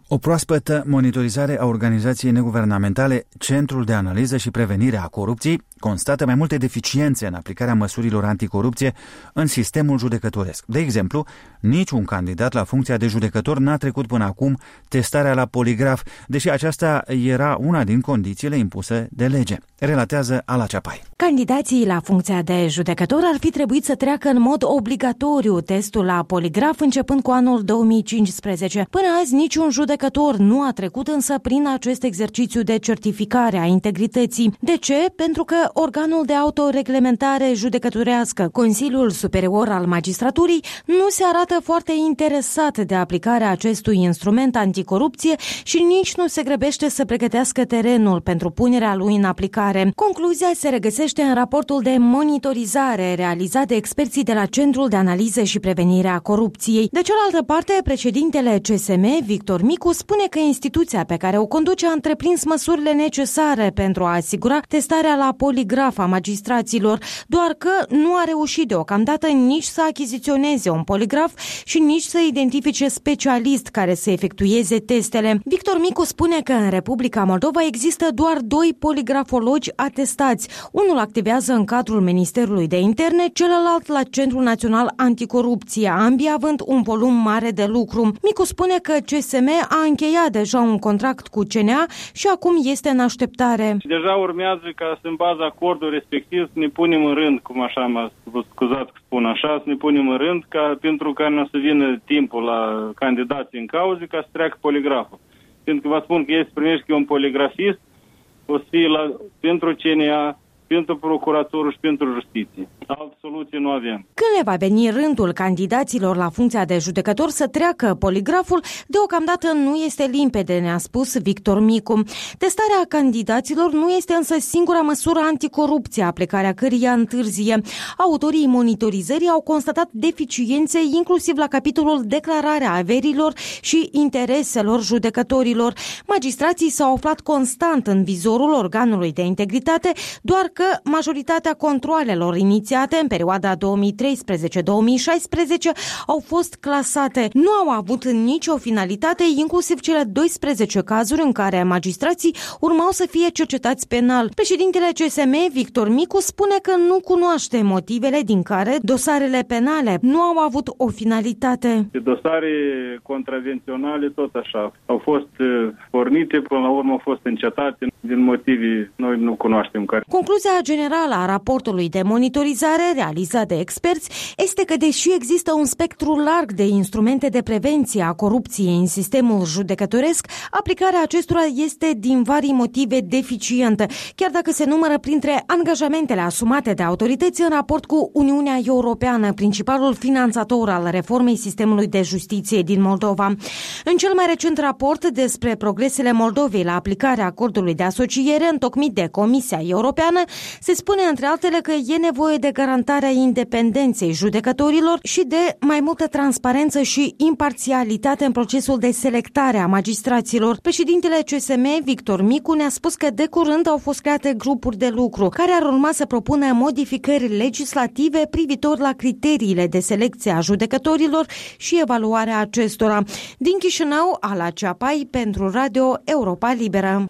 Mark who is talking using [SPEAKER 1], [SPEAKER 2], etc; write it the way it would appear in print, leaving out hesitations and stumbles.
[SPEAKER 1] O proaspătă monitorizare a organizației neguvernamentale Centrul de Analiză și Prevenire a Corupției constată mai multe deficiențe în aplicarea măsurilor anticorupție în sistemul judecătoresc. De exemplu, niciun candidat la funcția de judecător n-a trecut până acum testarea la poligraf, deși aceasta era una din condițiile impuse de lege. Relatează Ala Ceapai.
[SPEAKER 2] Candidații la funcția de judecător ar fi trebuit să treacă în mod obligatoriu testul la poligraf începând cu anul 2015. Până azi niciun judecător nu a trecut însă prin acest exercițiu de certificare a integrității. De ce? Pentru că organul de autoreglementare judecătorească, Consiliul Superior al Magistraturii, nu se arată foarte interesat de aplicarea acestui instrument anticorupție și nici nu se grăbește să pregătească terenul pentru punerea lui în aplicare. Concluzia se regăsește în raportul de monitorizare realizat de experții de la Centrul de Analiză și Prevenire a Corupției. De cealaltă parte, președintele CSM, Victor Micu, spune că instituția pe care o conduce a întreprins măsurile necesare pentru a asigura testarea la poligraf a magistraților, doar că nu a reușit deocamdată nici să achiziționeze un poligraf și nici să identifice specialist care să efectueze testele. Victor Micu spune că în Republica Moldova există doar 2 poligrafologi atestați. Unul activează în cadrul Ministerului de Interne, celălalt la Centrul Național Anticorupție, ambii având un volum mare de lucru. Micu spune că CSM a încheiat deja un contract cu CNA și acum este în așteptare.
[SPEAKER 3] Deja urmează ca să în baza acordului respectiv să ne punem în rând, cum așa m-a scuzat că spun așa, să ne punem în rând pentru ca nu să vină timpul la candidații în cauze ca să treacă poligraful. Pentru că vă spun că ei se primește un poligrafist, o să fie pentru CNA, pentru procuratură și pentru justiție. Altă soluție nu avem.
[SPEAKER 2] Când le va veni rândul candidaților la funcția de judecător să treacă poligraful, deocamdată nu este limpede, ne-a spus Victor Micu. Testarea candidaților nu este însă singura măsură anticorupție, aplicarea căreia întârzie. Autorii monitorizării au constatat deficiențe inclusiv la capitolul declararea averilor și intereselor judecătorilor. Magistrații s-au aflat constant în vizorul organului de integritate, doar că majoritatea controalelor inițiate în perioada 2013-2016 au fost clasate. Nu au avut nicio finalitate, inclusiv cele 12 cazuri în care magistrații urmau să fie cercetați penal. Președintele CSM, Victor Micu, spune că nu cunoaște motivele din care dosarele penale nu au avut o finalitate.
[SPEAKER 3] Dosare contravenționale tot așa au fost pornite, până la urmă au fost încetate din motive noi nu cunoaștem care.
[SPEAKER 2] Concluzia generală a raportului de monitorizare realizat de experți este că, deși există un spectru larg de instrumente de prevenție a corupției în sistemul judecătoresc, aplicarea acestora este din vari motive deficientă, chiar dacă se numără printre angajamentele asumate de autorități în raport cu Uniunea Europeană, principalul finanțator al reformei sistemului de justiție din Moldova. În cel mai recent raport despre progresele Moldovei la aplicarea acordului de asociere întocmit de Comisia Europeană, se spune între altele că e nevoie de garantarea independenței judecătorilor și de mai multă transparență și imparțialitate în procesul de selectare a magistraților. Președintele CSM, Victor Micu, ne-a spus că de curând au fost create grupuri de lucru care ar urma să propună modificări legislative privitor la criteriile de selecție a judecătorilor și evaluarea acestora. Din Chișinău, Ala Ceapai pentru Radio Europa Liberă.